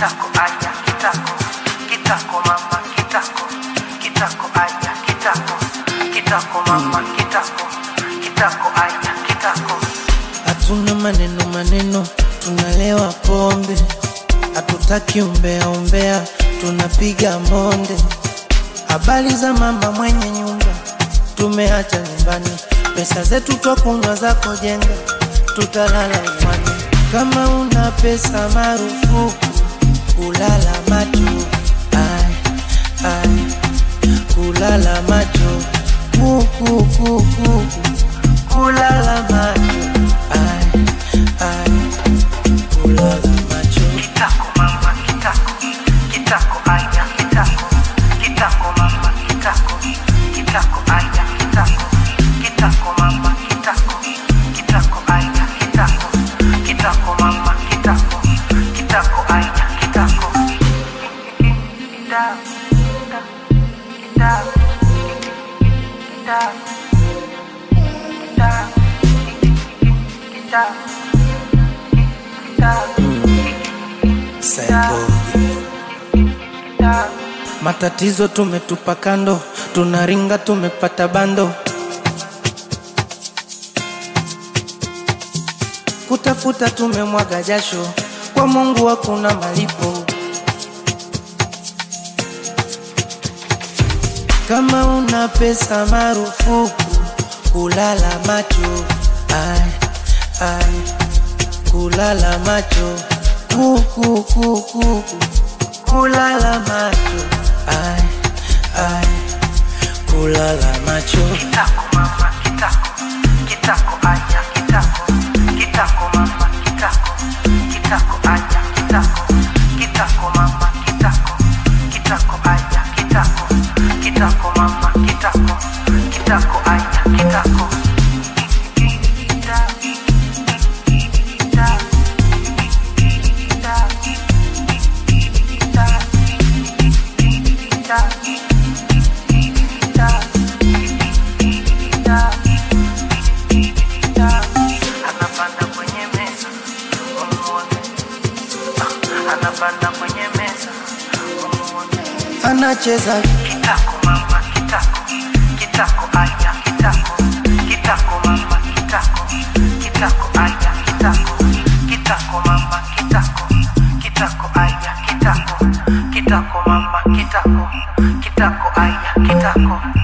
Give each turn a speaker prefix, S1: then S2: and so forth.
S1: kitako aya kitako, kitako mama kitako, kitako aya kitako, kitako mama kitako, kitako aya kitako.
S2: Hatuna maneno, tunalewa pombe. Hatutaki umbea, tunapiga monde. Habari za mama mwenye nyumba, tumeacha nyumbani. Pesa zetu twakunywa zako jenga, tutalala uwani. Kama una pesa marufuku kulala macho, kulala macho, kulala macho, kulala macho.
S1: Kitako mama kitako, kitako aya kitako, kitako mama kitako, kitako aya kitako, kitako mama kitako, kitako aya kitako, kitako mama kitako, kitako aya kitako.
S2: Matatizo tumetupa kando, tunaringa tumepata bando. Kutafuta tumemwaga jasho, kwa Mungu hakuna malipo. Kama una pesa marufuku kulala macho, kulala macho, kulala macho, kulala macho.
S1: Kitako mama kitako, kitako aya kitako, kitako mama kitako, kitako aya kitako, kitako mama kitako, kitako aya kitako, kitako mama kitako, kitako aya kitako. Anapanda kwenye meza umuone, anapanda kwenye meza umuone,
S2: Anacheza
S1: kitako mama kitako, kitako aya kitako, kitako mama kitako, kitako aya kitako, kitako mama kitako, kitako aya kitako, kitako mama kitako, kitako aya kitako.